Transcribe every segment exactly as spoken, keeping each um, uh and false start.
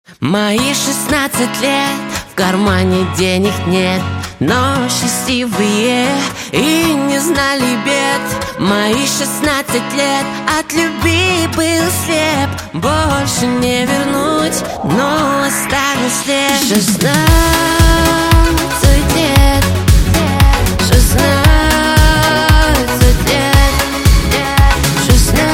Мои шестнадцать лет, в кармане денег нет, но счастливые и не знали бед. Мои шестнадцать лет, от любви был слеп, больше не вернуть, но оставил след. Шестнадцать лет, шестнадцать лет, шестнадцать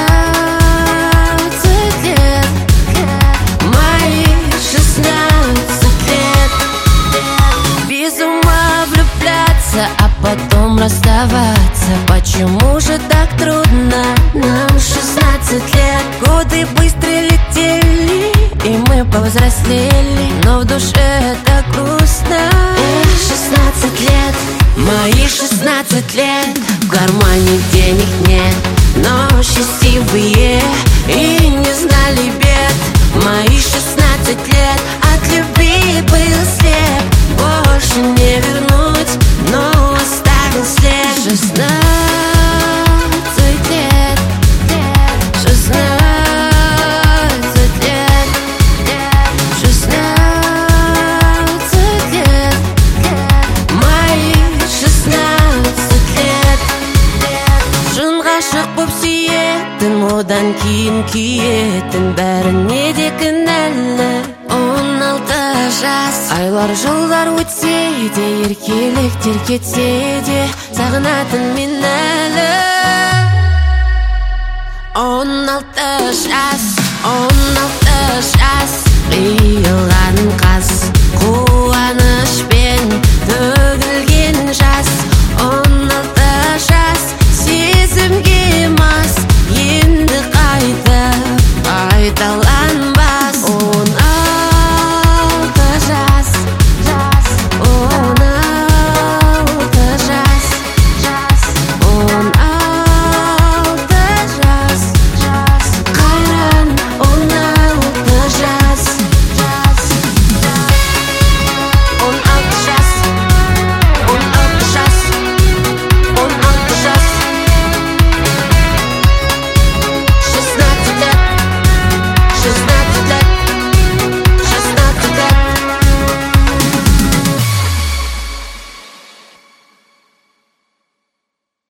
лет, мои шестнадцать лет. Без ума влюбляться, а потом расставаться. Почему же так трудно нам шестнадцать лет? Годы быстро летели, и мы повзрослели, но в душе так грустно. Эх, шестнадцать лет, мои шестнадцать лет, в кармане денег нет, но счастливые и не знали бед. Мои шестнадцать лет, от любви был слеп, больше не вернуть, но оставил след. Шестнадцать лет, шестнадцать лет, шестнадцать лет, мои шестнадцать лет. Шын ғашық боп сүйетін, одан кейін күйетін, бәріне де кінәлі. Он алты жас, айлар жылдар өтсе де, еркеліктер кетсе де, сағынатын мен әлі. Он алты жас, он алты жас,